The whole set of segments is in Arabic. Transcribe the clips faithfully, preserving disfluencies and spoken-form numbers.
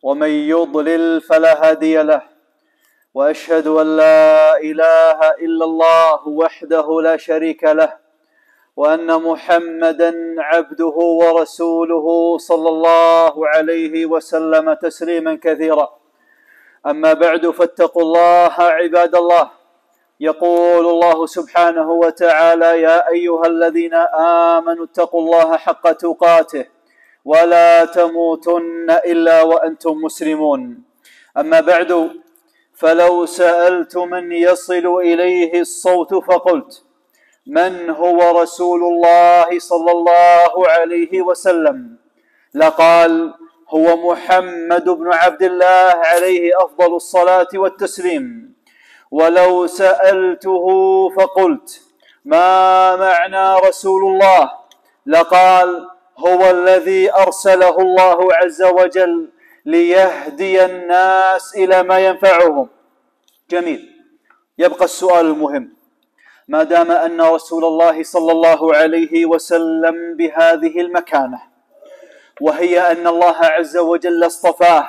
ومن يضلل فلا هادي له، وأشهد أن لا إله إلا الله وحده لا شريك له، وأن محمدا عبده ورسوله صلى الله عليه وسلم تسليما كثيرا. أما بعد، فاتقوا الله عباد الله. يقول الله سبحانه وتعالى: يا أيها الذين آمنوا اتقوا الله حق تقاته ولا تموتن إلا وأنتم مسلمون. أما بعد، فلو سألت من يصل إليه الصوت فقلت: من هو رسول الله صلى الله عليه وسلم؟ لقال: هو محمد بن عبد الله عليه أفضل الصلاة والتسليم. ولو سألته فقلت: ما معنى رسول الله؟ لقال: هو الذي أرسله الله عز وجل ليهدي الناس إلى ما ينفعهم. جميل. يبقى السؤال المهم: ما دام أن رسول الله صلى الله عليه وسلم بهذه المكانة، وهي أن الله عز وجل اصطفاه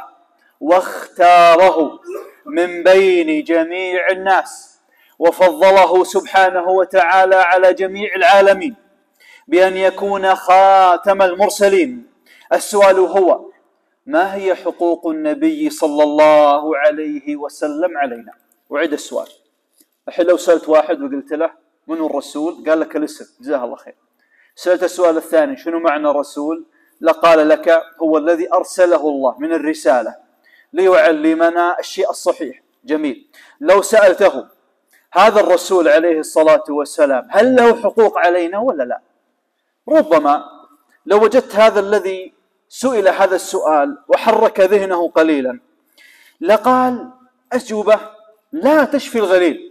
واختاره من بين جميع الناس، وفضله سبحانه وتعالى على جميع العالمين بأن يكون خاتم المرسلين، السؤال هو: ما هي حقوق النبي صلى الله عليه وسلم علينا؟ وعد السؤال. الحين لو سألت واحد وقلت له: من الرسول؟ قال لك الاسم، جزاه الله خير. سألت السؤال الثاني: شنو معنى الرسول؟ لقال لك: هو الذي أرسله الله من الرسالة ليعلمنا الشيء الصحيح. جميل. لو سألته: هذا الرسول عليه الصلاة والسلام هل له حقوق علينا ولا لا؟ ربما لو وجدت هذا الذي سئل هذا السؤال وحرك ذهنه قليلا لقال أجوبة لا تشفي الغليل،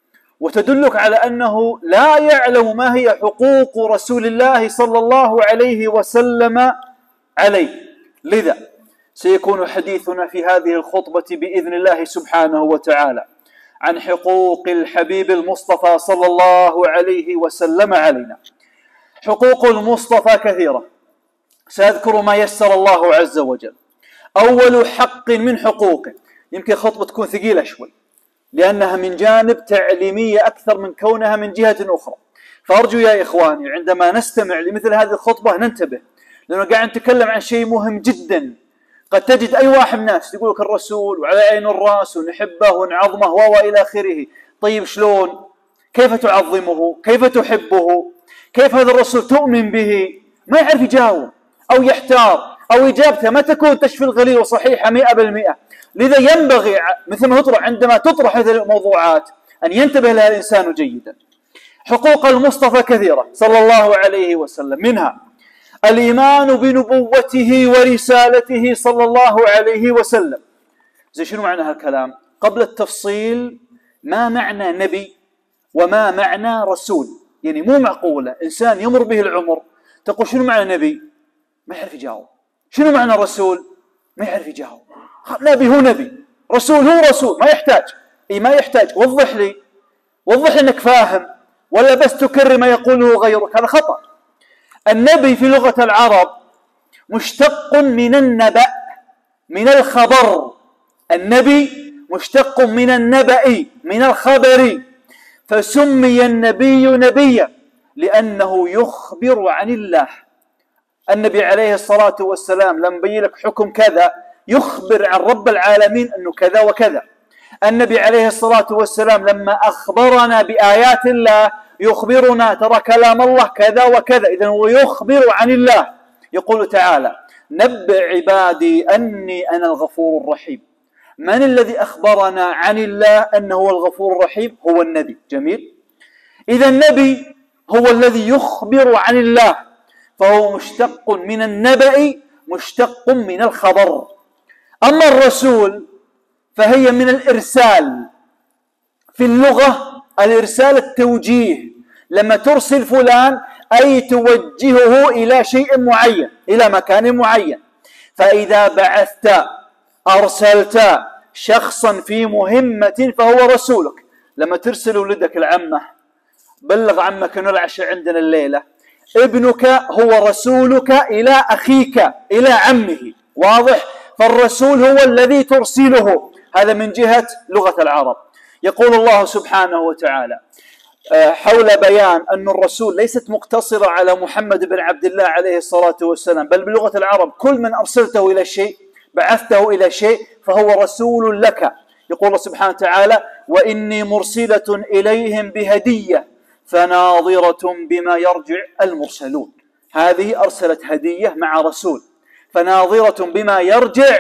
وتدلك على أنه لا يعلم ما هي حقوق رسول الله صلى الله عليه وسلم عليه. لذا سيكون حديثنا في هذه الخطبة بإذن الله سبحانه وتعالى عن حقوق الحبيب المصطفى صلى الله عليه وسلم علينا. حقوق المصطفى كثيرة، سأذكر ما يسر الله عز وجل. أول حق من حقوقه، يمكن خطبة تكون ثقيلة شوي لأنها من جانب تعليمية أكثر من كونها من جهة أخرى، فأرجو يا إخواني عندما نستمع لمثل هذه الخطبة ننتبه، لأنه قاعد نتكلم عن شيء مهم جدا. قد تجد أي واحد ناس يقول لك الرسول وعلى عين الرأس ونحبه ونعظمه وإلى آخره. طيب شلون؟ كيف تعظمه؟ كيف تحبه؟ كيف هذا الرسول تؤمن به؟ ما يعرف يجاوب أو يحتار، أو إجابته ما تكون تشفي الغليل وصحيحة مئة بالمئة. لذا ينبغي مثل ما تطرح عندما تطرح هذه الموضوعات أن ينتبه لها الإنسان جيدا. حقوق المصطفى كثيرة صلى الله عليه وسلم، منها الإيمان بنبوته ورسالته صلى الله عليه وسلم. زي شنو معنى هالكلام؟ قبل التفصيل، ما معنى نبي وما معنى رسول؟ يعني مو معقولة إنسان يمر به العمر تقول شنو معنى نبي؟ ما يعرف يجاوب. شنو معنى رسول؟ ما يعرف يجاوب. نبي هو نبي، رسول هو رسول، ما يحتاج. اي ما يحتاج. وضح لي وضح لي انك فاهم، ولا بس تكرر ما يقوله غيرك. هذا خطأ. النبي في لغة العرب مشتق من النبأ، من الخبر. النبي مشتق من النبأ، من الخبر. فسمي النبي نبيا لأنه يخبر عن الله. النبي عليه الصلاة والسلام لما يبين لك حكم كذا يخبر عن رب العالمين أنه كذا وكذا. النبي عليه الصلاة والسلام لما أخبرنا بآيات الله يخبرنا ترى كلام الله كذا وكذا. إذن هو يخبر عن الله. يقول تعالى: نبئ عبادي أني أنا الغفور الرحيم. من الذي أخبرنا عن الله أنه هو الغفور الرحيم؟ هو النبي. جميل. إذا النبي هو الذي يخبر عن الله، فهو مشتق من النبأ، مشتق من الخبر. أما الرسول فهي من الإرسال. في اللغة الإرسال التوجيه، لما ترسل فلان أي توجهه إلى شيء معين، إلى مكان معين. فإذا بعثت أرسلت شخصا في مهمة فهو رسولك. لما ترسل ولدك العمة: بلغ عمك إنه العشاء عندنا الليلة، ابنك هو رسولك إلى أخيك إلى عمه. واضح؟ فالرسول هو الذي ترسله. هذا من جهة لغة العرب. يقول الله سبحانه وتعالى حول بيان أن الرسول ليست مقتصرة على محمد بن عبد الله عليه الصلاة والسلام، بل بلغة العرب كل من أرسلته إلى شيء، بعثته إلى شيء، فهو رسول لك. يقول الله سبحانه وتعالى: وإني مرسلة إليهم بهدية فناظرة بما يرجع المرسلون. هذه أرسلت هدية مع رسول، فناظرة بما يرجع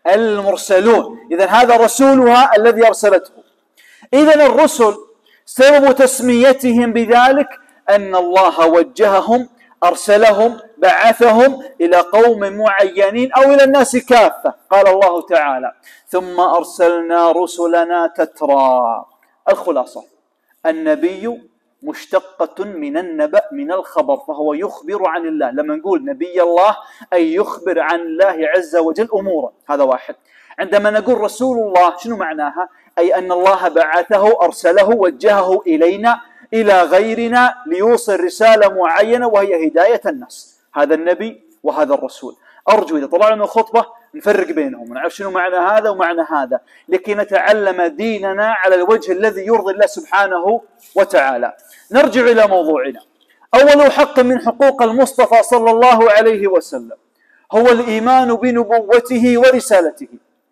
المرسلون. إذن هذا رسولها الذي أرسلته. إذن الرسل سبب تسميتهم بذلك أن الله وجههم، أرسلهم، بعثهم إلى قوم معينين أو إلى الناس كافة. قال الله تعالى: ثم أرسلنا رسلنا تترى. الخلاصة: النبي مشتقة من النبأ، من الخبر، فهو يخبر عن الله. لما نقول نبي الله أي يخبر عن الله عز وجل أمورا. هذا واحد. عندما نقول رسول الله شنو معناها؟ أي أن الله بعثه، أرسله، وجهه إلينا، إلى غيرنا، ليوصل رسالة معينة وهي هداية الناس. هذا النبي وهذا الرسول. أرجو إذا طلعنا من الخطبة نفرق بينهم ونعرف شنو معنى هذا ومعنى هذا، لكي نتعلم ديننا على الوجه الذي يرضي الله سبحانه وتعالى. نرجع إلى موضوعنا. أول حق من حقوق المصطفى صلى الله عليه وسلم هو الإيمان بنبوته ورسالته،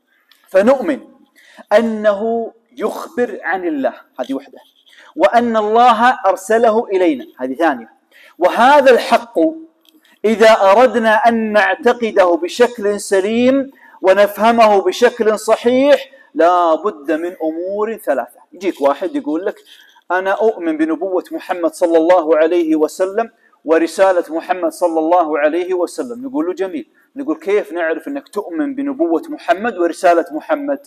فنؤمن أنه يخبر عن الله، هذه وحدة، وأن الله أرسله إلينا، هذه ثانية. وهذا الحق إذا أردنا أن نعتقده بشكل سليم ونفهمه بشكل صحيح لا بد من أمور ثلاثة. يجيك واحد يقول لك: أنا أؤمن بنبوة محمد صلى الله عليه وسلم ورسالة محمد صلى الله عليه وسلم. نقول له: جميل. نقول: كيف نعرف أنك تؤمن بنبوة محمد ورسالة محمد؟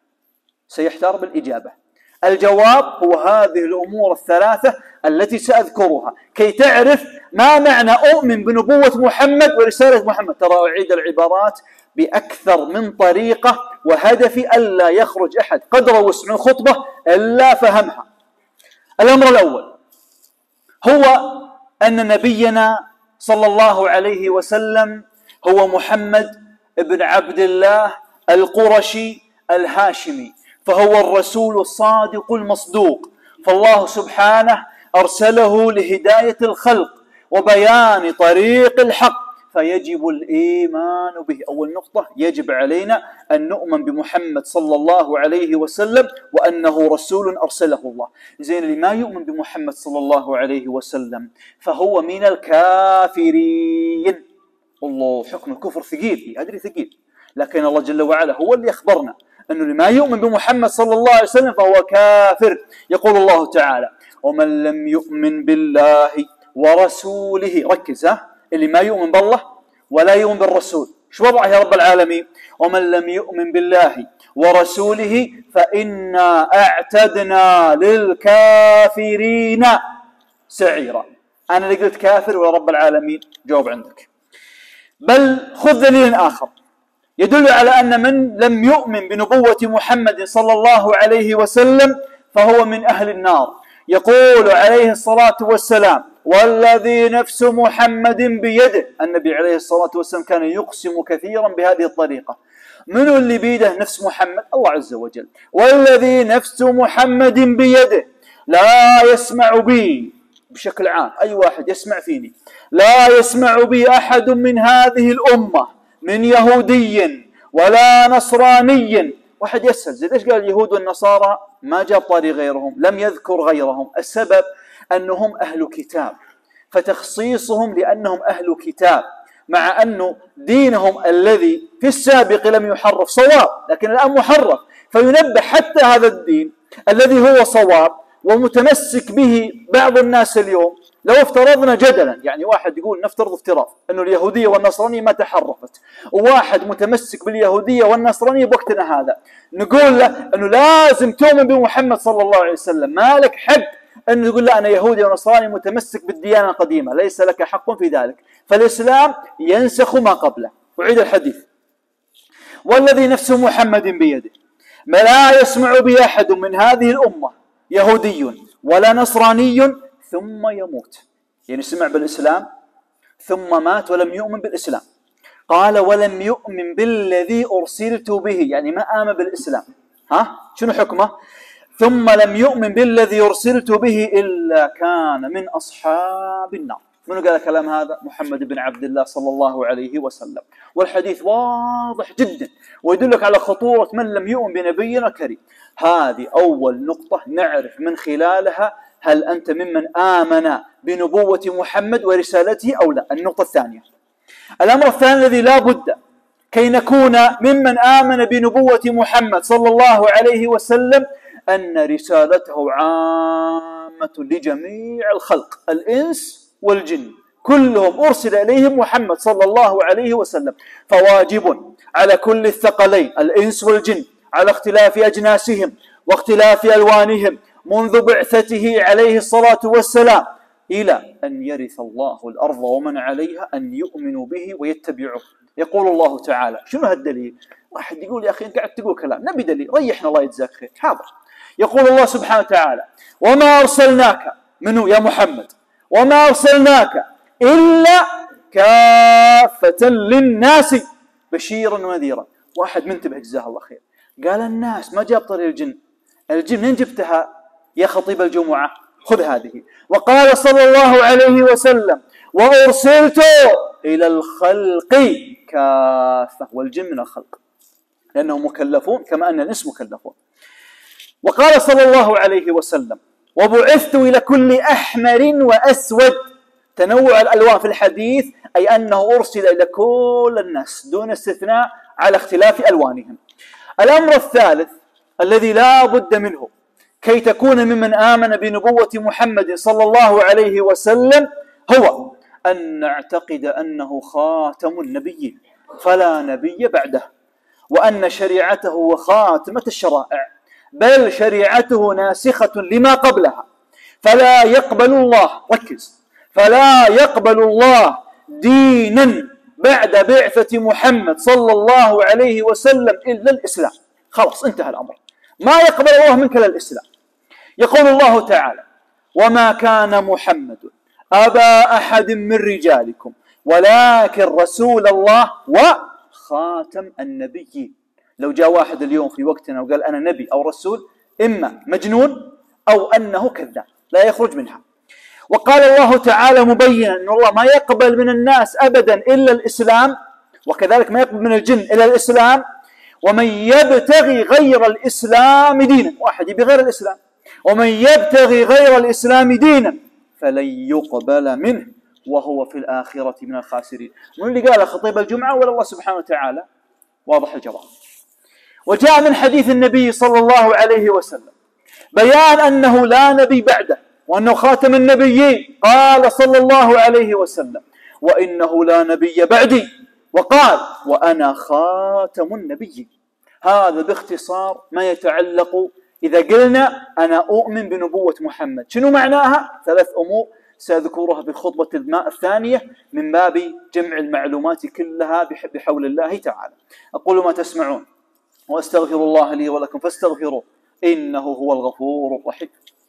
سيحتار بالإجابة. الجواب هو هذه الأمور الثلاثة التي سأذكرها كي تعرف ما معنى أؤمن بنبوة محمد ورسالة محمد. ترى أعيد العبارات بأكثر من طريقة، وهدفي ألا يخرج أحد قدر وسع خطبة إلا فهمها. الأمر الأول هو أن نبينا صلى الله عليه وسلم هو محمد بن عبد الله القرشي الهاشمي، فهو الرسول الصادق المصدوق. فالله سبحانه أرسله لهداية الخلق وبيان طريق الحق، فيجب الإيمان به. أول نقطة: يجب علينا أن نؤمن بمحمد صلى الله عليه وسلم وأنه رسول أرسله الله. زين، اللي ما يؤمن بمحمد صلى الله عليه وسلم فهو من الكافرين. الله، حكم الكفر ثقيل، أدري ثقيل، لكن الله جل وعلا هو اللي أخبرنا أنه اللي ما يؤمن بمحمد صلى الله عليه وسلم فهو كافر. يقول الله تعالى: ومن لم يؤمن بالله ورسوله. ركز، ها، اللي ما يؤمن بالله ولا يؤمن بالرسول شو وضعه يا رب العالمين؟ ومن لم يؤمن بالله ورسوله فإنا أعتدنا للكافرين سعيرا. أنا اللي قلت كافر ولا رب العالمين؟ جواب عندك. بل خذ دليل آخر يدل على أن من لم يؤمن بنبوة محمد صلى الله عليه وسلم فهو من أهل النار. يقول عليه الصلاة والسلام: والذي نفس محمد بيده. النبي عليه الصلاة والسلام كان يقسم كثيرا بهذه الطريقة. من اللي بيده نفس محمد؟ الله عز وجل. والذي نفس محمد بيده لا يسمع بي، بشكل عام أي واحد يسمع فيني، لا يسمع بي أحد من هذه الأمة من يهودي ولا نصراني. واحد يسأل: زي ليش قال اليهود والنصارى ما جاب طاري غيرهم، لم يذكر غيرهم؟ السبب أنهم أهل كتاب، فتخصيصهم لأنهم أهل كتاب، مع أن دينهم الذي في السابق لم يحرف صواب، لكن الآن محرف، فينبه حتى هذا الدين الذي هو صواب ومتمسك به بعض الناس اليوم. لو افترضنا جدلا، يعني واحد يقول نفترض افتراض أنه اليهودية والنصرانية ما تحرفت، وواحد متمسك باليهودية والنصرانية بوقتنا هذا، نقول له أنه لازم تؤمن بمحمد صلى الله عليه وسلم، ما لك حق أن تقول لا أنا يهودي ونصراني متمسك بالديانة القديمة، ليس لك حق في ذلك، فالإسلام ينسخ ما قبله. أعيد الحديث: والذي نفس محمد بيده ما لا يسمع به أحد من هذه الأمة يهودي ولا نصراني ثم يموت، يعني سمع بالإسلام ثم مات ولم يؤمن بالإسلام. قال ولم يؤمن بالذي أرسلت به، يعني ما آمن بالإسلام، ها شنو حكمه؟ ثم لم يؤمن بالذي أرسلت به إلا كان من أصحاب النار. من قال الكلام هذا؟ محمد بن عبد الله صلى الله عليه وسلم. والحديث واضح جدا ويدلك على خطورة من لم يؤمن بنبينا الكريم. هذه أول نقطة نعرف من خلالها هل أنت ممن آمن بنبوة محمد ورسالته أو لا. النقطة الثانية، الأمر الثاني الذي لا بد كي نكون ممن آمن بنبوة محمد صلى الله عليه وسلم أن رسالته عامة لجميع الخلق، الإنس والجن كلهم أرسل إليهم محمد صلى الله عليه وسلم. فواجب على كل الثقلين الإنس والجن على اختلاف أجناسهم واختلاف ألوانهم منذ بعثته عليه الصلاة والسلام إلى أن يرث الله الأرض ومن عليها أن يؤمنوا به ويتبعوه. يقول الله تعالى، شنو هالدليل؟ واحد يقول يا أخي أنت قاعد تقول كلام، نبي دليل، ريحنا الله يجزاك خير. حاضر. يقول الله سبحانه وتعالى وما أرسلناك منه يا محمد، وما أرسلناك إلا كافة للناس بشيرا ونذيرا. واحد منتبه جزاه الله خير قال الناس، ما جاب طريق الجن. الجن من جبتها يا خطيب الجمعة؟ خذ هذه. وقال صلى الله عليه وسلم وأرسلت إلى الخلق كافة، والجن من الخلق لأنهم مكلفون كما أن الإنس مكلفون. وقال صلى الله عليه وسلم وبعثت إلى كل أحمر وأسود، تنوع الألوان في الحديث أي أنه أرسل إلى كل الناس دون استثناء على اختلاف ألوانهم. الأمر الثالث الذي لا بد منه كي تكون ممن آمن بنبوة محمد صلى الله عليه وسلم هو أن نعتقد أنه خاتم النبيين فلا نبي بعده، وأن شريعته هو خاتمة الشرائع، بل شريعته ناسخة لما قبلها. فلا يقبل الله، ركز، فلا يقبل الله دينا بعد بعثة محمد صلى الله عليه وسلم إلا الإسلام. خلاص انتهى الأمر، ما يقبل الله منك إلا الإسلام. يقول الله تعالى وما كان محمد أبا أحد من رجالكم ولكن رسول الله وخاتم النبيين. لو جاء واحد اليوم في وقتنا وقال أنا نبي أو رسول، إما مجنون أو أنه كذاب لا يخرج منها. وقال الله تعالى مبينا أن الله ما يقبل من الناس أبدا إلا الإسلام، وكذلك ما يقبل من الجن إلا الإسلام. ومن يبتغي غير الإسلام دينا، واحد يبي غير الإسلام، ومن يبتغي غير الإسلام دينا فلن يقبل منه وهو في الآخرة من الخاسرين. من اللي قال خطيب الجمعة ولا الله سبحانه وتعالى؟ واضح الجواب. وجاء من حديث النبي صلى الله عليه وسلم بيان أنه لا نبي بعده وأنه خاتم النبيين. قال صلى الله عليه وسلم وإنه لا نبي بعدي، وقال وأنا خاتم النبيين. هذا باختصار ما يتعلق إذا قلنا أنا أؤمن بنبوة محمد. شنو معناها؟ ثلاث أمور سأذكرها بالخطبة الثانية من باب جمع المعلومات كلها بحول الله تعالى. أقول ما تسمعون وأستغفر الله لي ولكم فاستغفروه إنه هو الغفور الرحيم.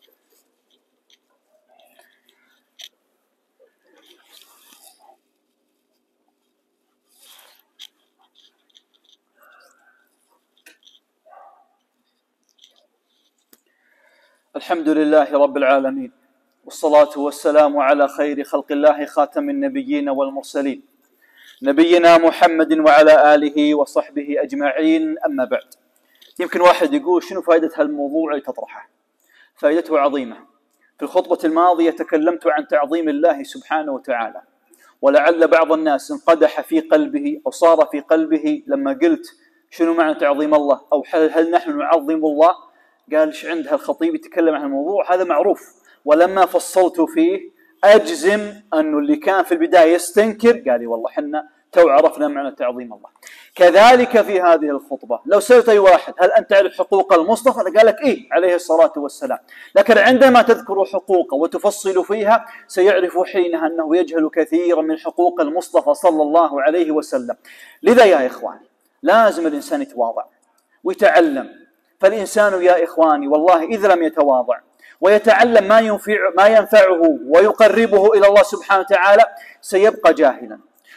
الحمد لله رب العالمين، والصلاة والسلام على خير خلق الله خاتم النبيين والمرسلين نبينا محمد وعلى آله وصحبه أجمعين. أما بعد، يمكن واحد يقول شنو فائدة هالموضوع اللي تطرحه؟ فائدته عظيمة. في الخطبة الماضية تكلمت عن تعظيم الله سبحانه وتعالى، ولعل بعض الناس انقدح في قلبه أو صار في قلبه لما قلت شنو معنى تعظيم الله، أو هل نحن نعظم الله؟ قال ايش عند هالخطيب يتكلم عن الموضوع هذا؟ معروف. ولما فصلت فيه أجزم أنه اللي كان في البداية يستنكر قال لي والله حنا تو عرفنا معنى تعظيم الله. كذلك في هذه الخطبة لو سألت أي واحد هل أنت تعرف حقوق المصطفى؟ قال لك إيه عليه الصلاة والسلام. لكن عندما تذكر حقوقه وتفصل فيها سيعرف حينها أنه يجهل كثيرا من حقوق المصطفى صلى الله عليه وسلم. لذا يا إخواني لازم الإنسان يتواضع ويتعلم. فالإنسان يا إخواني والله إذا لم يتواضع ويتعلم ما ينفع ما ينفعه ويقربه إلى الله سبحانه وتعالى سيبقى جاهلا.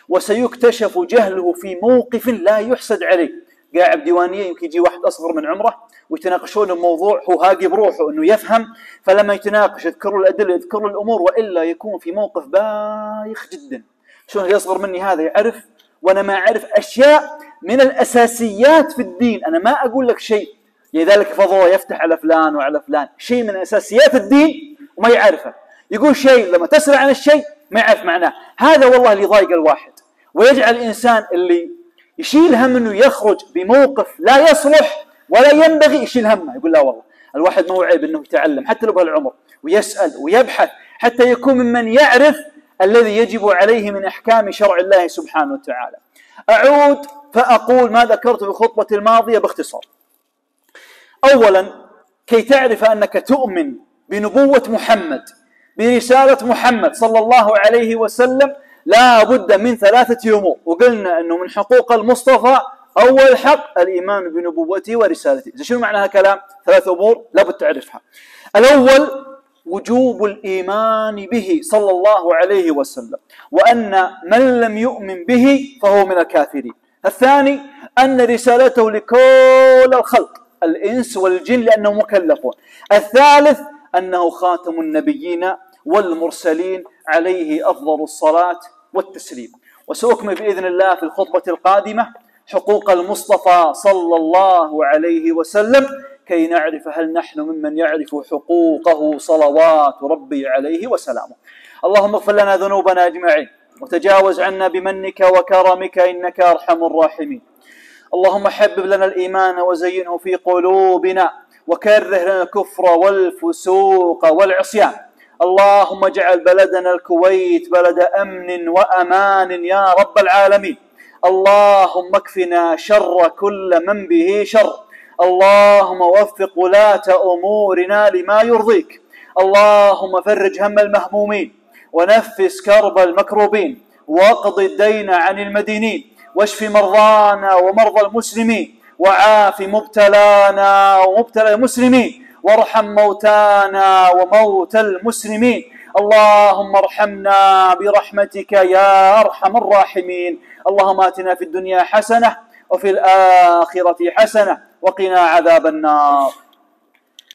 وسيكتشف جهله في موقف لا يحسد عليه. قاعد بديوانية يمكن يجي واحد أصغر من عمره ويتناقشون الموضوع، هو هاقي بروحه أنه يفهم، فلما يتناقش يذكروا الأدلة يذكروا الأمور، وإلا يكون في موقف بايخ جدا. شلون اللي أصغر مني هذا يعرف وأنا ما أعرف أشياء من الأساسيات في الدين. أنا ما أقول لك شيء لذلك فضله يفتح على فلان وعلى فلان، شيء من أساسيات الدين وما يعرفه، يقول شيء لما تسأل عن الشيء ما يعرف معناه. هذا والله اللي ضايق الواحد ويجعل الإنسان اللي يشيل هم أنه يخرج بموقف لا يصلح ولا ينبغي يشيل همه. يقول لا والله الواحد ما هو عيب أنه يتعلم حتى لو بهالعمر ويسأل ويبحث حتى يكون ممن يعرف الذي يجب عليه من أحكام شرع الله سبحانه وتعالى. أعود فأقول ما ذكرت في الخطبة الماضية باختصار. أولا، كي تعرف أنك تؤمن بنبوة محمد برسالة محمد صلى الله عليه وسلم لا بد من ثلاثة أمور، وقلنا أنه من حقوق المصطفى أول حق الإيمان بنبوته ورسالته. إذا شنو معنى هالكلام؟ ثلاثة أمور لابد تعرفها. الأول وجوب الإيمان به صلى الله عليه وسلم، وأن من لم يؤمن به فهو من الكافرين. الثاني أن رسالته لكل الخلق الإنس والجن لأنه مكلفون. الثالث أنه خاتم النبيين والمرسلين عليه أفضل الصلاة والتسليم. وسأكمل بإذن الله في الخطبة القادمة حقوق المصطفى صلى الله عليه وسلم كي نعرف هل نحن ممن يعرف حقوقه صلوات ربي عليه وسلامه. اللهم اغفر لنا ذنوبنا أجمعين وتجاوز عنا بمنك وكرمك إنك أرحم الراحمين. اللهم حبب لنا الإيمان وزينه في قلوبنا وكره لنا الكفر والفسوق والعصيان. اللهم اجعل بلدنا الكويت بلد أمن وأمان يا رب العالمين. اللهم اكفنا شر كل من به شر. اللهم وفق ولاة أمورنا لما يرضيك. اللهم فرج هم المهمومين ونفس كرب المكروبين واقض الدين عن المدينين واشف مرضانا ومرضى المسلمين وعاف مبتلانا ومبتلى المسلمين وارحم موتانا وموتى المسلمين. اللهم ارحمنا برحمتك يا أرحم الراحمين. اللهم آتنا في الدنيا حسنة وفي الآخرة حسنة وقنا عذاب النار.